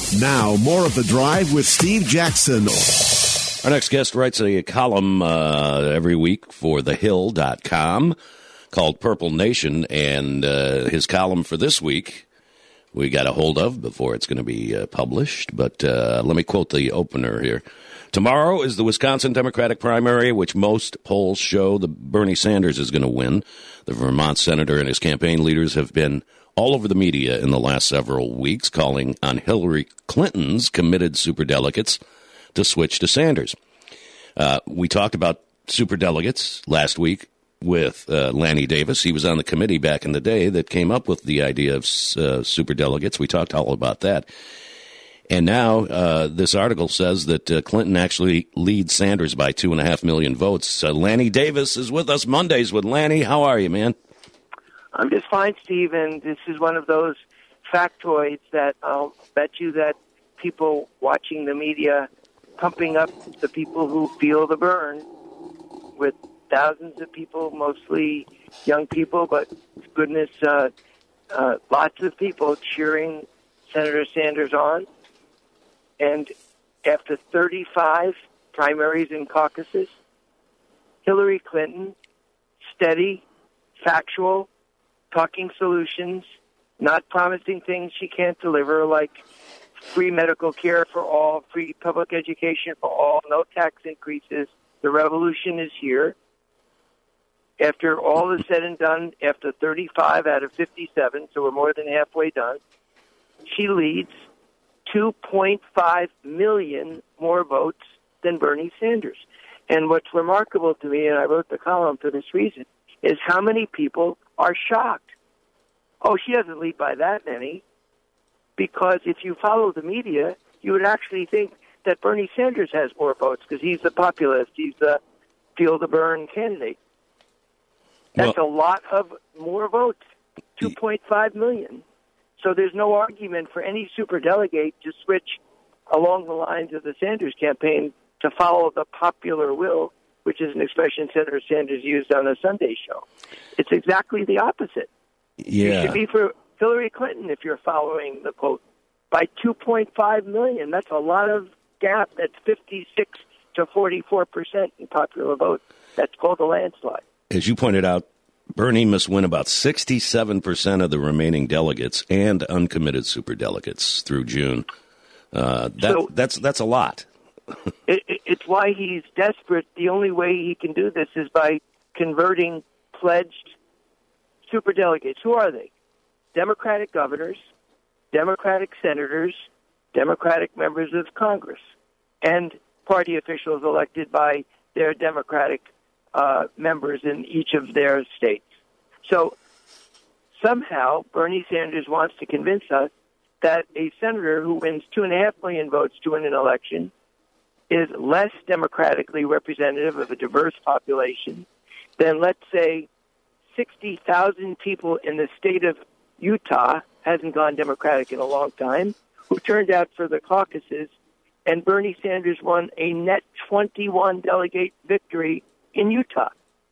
Now, more of The Drive with Steve Jackson. Our next guest writes a column every week for TheHill.com called Purple Nation, and his column for this week we got a hold of before it's going to be published, but let me quote the opener here. Tomorrow is the Wisconsin Democratic primary, which most polls show Bernie Sanders is going to win. The Vermont senator and his campaign leaders have been all over the media in the last several weeks, calling on Hillary Clinton's committed superdelegates to switch to Sanders. We talked about superdelegates last week with Lanny Davis. He was on the committee back in the day that came up with the idea of superdelegates. We talked all about that. And now this article says that Clinton actually leads Sanders by 2.5 million votes. Lanny Davis is with us Mondays with Lanny. How are you, man? I'm just fine, Steve, and this is one of those factoids that I'll bet you that people watching the media pumping up the people who feel the burn, with thousands of people, mostly young people, but goodness, lots of people cheering Senator Sanders on. And after 35 primaries and caucuses, Hillary Clinton, steady, factual, talking solutions, not promising things she can't deliver, like free medical care for all, free public education for all, no tax increases. The revolution is here. After all is said and done, after 35 out of 57, so we're more than halfway done, she leads 2.5 million more votes than Bernie Sanders. And what's remarkable to me, and I wrote the column for this reason, is how many people are shocked. Oh, she doesn't lead by that many. Because if you follow the media, you would actually think that Bernie Sanders has more votes because he's the populist. He's the feel-the-burn candidate. That's a lot of more votes, 2.5 million. So there's no argument for any superdelegate to switch along the lines of the Sanders campaign to follow the popular will, which is an expression Senator Sanders used on a Sunday show. It's exactly the opposite. Yeah. You should be for Hillary Clinton if you're following the quote by 2.5 million. That's a lot of gap. That's 56 to 44% in popular vote. That's called a landslide. As you pointed out, Bernie must win about 67% of the remaining delegates and uncommitted superdelegates through June. That's a lot. It's why he's desperate. The only way he can do this is by converting pledged superdelegates. Who are they? Democratic governors, Democratic senators, Democratic members of Congress, and party officials elected by their Democratic members in each of their states. So somehow Bernie Sanders wants to convince us that a senator who wins 2.5 million votes to win an election is less democratically representative of a diverse population than, let's say, 60,000 people in the state of Utah, hasn't gone Democratic in a long time, who turned out for the caucuses, and Bernie Sanders won a net 21 delegate victory in Utah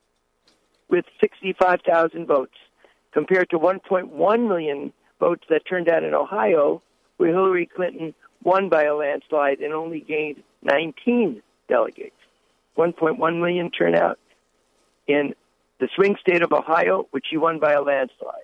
with 65,000 votes, compared to 1.1 million votes that turned out in Ohio, where Hillary Clinton won by a landslide and only gained 19 delegates. 1.1 million turnout in the swing state of Ohio, which she won by a landslide.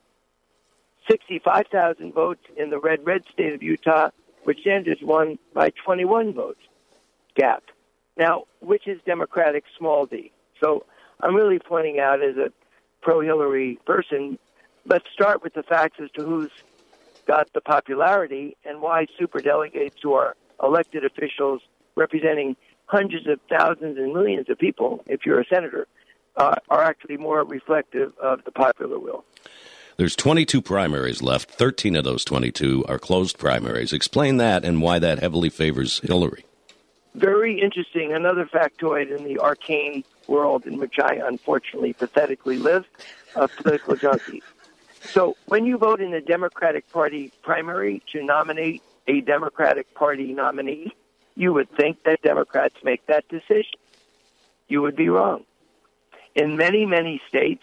65,000 votes in the red state of Utah, which Sanders won by 21 votes gap. Now, which is Democratic small d? So I'm really pointing out as a pro-Hillary person, let's start with the facts as to who's got the popularity and why superdelegates who are elected officials representing hundreds of thousands and millions of people, if you're a senator, are actually more reflective of the popular will. There's 22 primaries left. 13 of those 22 are closed primaries. Explain that and why that heavily favors Hillary. Very interesting. Another factoid in the arcane world in which I unfortunately pathetically live, a political junkie. So when you vote in the Democratic Party primary to nominate a Democratic Party nominee, you would think that Democrats make that decision. You would be wrong. In many, many states,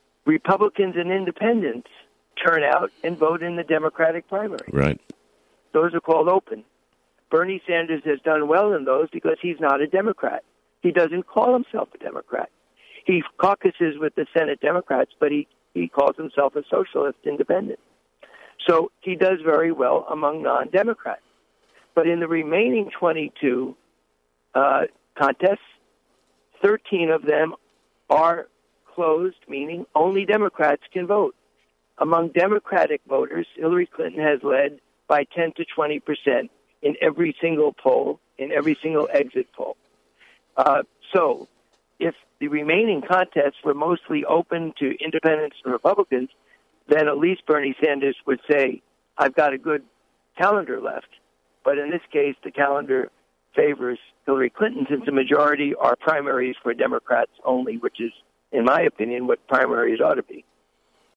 Republicans and independents turn out and vote in the Democratic primary. Right. Those are called open. Bernie Sanders has done well in those because he's not a Democrat. He doesn't call himself a Democrat. He caucuses with the Senate Democrats, but he calls himself a socialist independent. So he does very well among non-Democrats. But in the remaining 22 contests, 13 of them are closed, meaning only Democrats can vote. Among Democratic voters, Hillary Clinton has led by 10 to 20% in every single poll, in every single exit poll. So if the remaining contests were mostly open to independents and Republicans, then at least Bernie Sanders would say, I've got a good calendar left. But in this case, the calendar favors Hillary Clinton, since the majority are primaries for Democrats only, which is, in my opinion, what primaries ought to be.